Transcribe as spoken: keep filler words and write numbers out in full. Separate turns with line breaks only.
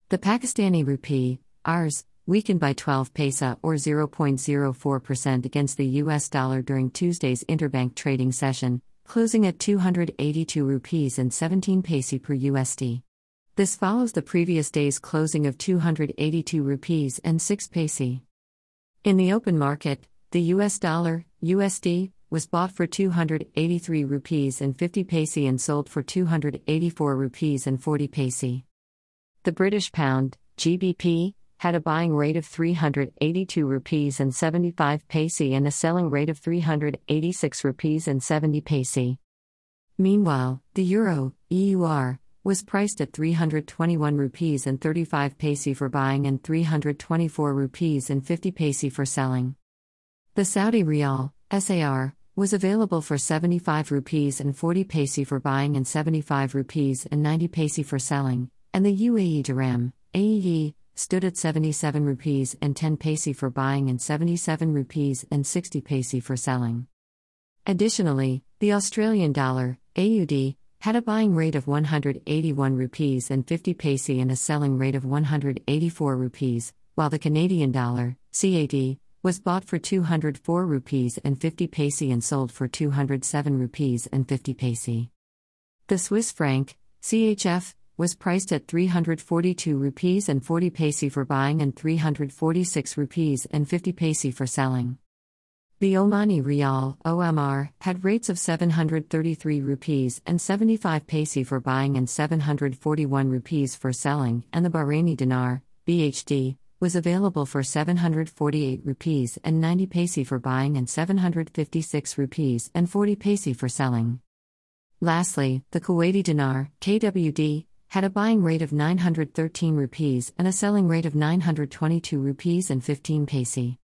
The Pakistani rupee, R S, weakened by twelve paisa or zero point zero four percent against the U S dollar during Tuesday's interbank trading session, closing at two hundred eighty-two rupees and seventeen paise per U S D. This follows the previous day's closing of two hundred eighty-two rupees and six paise. In the open market, the U S dollar, U S D, was bought for two hundred eighty-three rupees and fifty paise and sold for two hundred eighty-four rupees and forty paise. The British pound, G B P, had a buying rate of three hundred eighty-two rupees and seventy-five paise and a selling rate of three hundred eighty-six rupees and seventy paise. Meanwhile, the euro, E U R, was priced at three hundred twenty-one rupees and thirty-five paise for buying and three hundred twenty-four rupees and fifty paise for selling. The Saudi Riyal, S A R, was available for seventy-five rupees and forty paise for buying and seventy-five rupees and ninety paise for selling, and the U A E dirham, A E D, stood at seventy-seven rupees and ten paise for buying and seventy-seven rupees and sixty paise for selling. Additionally, the Australian dollar, A U D, had a buying rate of one hundred eighty-one rupees and fifty paise and a selling rate of one hundred eighty-four rupees, while the Canadian dollar, C A D, was bought for two hundred four rupees and fifty paise and sold for two hundred seven rupees and fifty paise. The Swiss franc, C H F, was priced at three hundred forty-two rupees and forty paise for buying and three hundred forty-six rupees and fifty paise for selling. The Omani Riyal, O M R, had rates of seven hundred thirty-three rupees and seventy-five paise for buying and seven hundred forty-one rupees for selling, and the Bahraini dinar, B H D, was available for seven hundred forty-eight rupees and ninety paise for buying and seven hundred fifty-six rupees and forty paise for selling. Lastly, the Kuwaiti dinar, K W D, had a buying rate of nine hundred thirteen rupees and a selling rate of nine hundred twenty-two rupees and fifteen paise.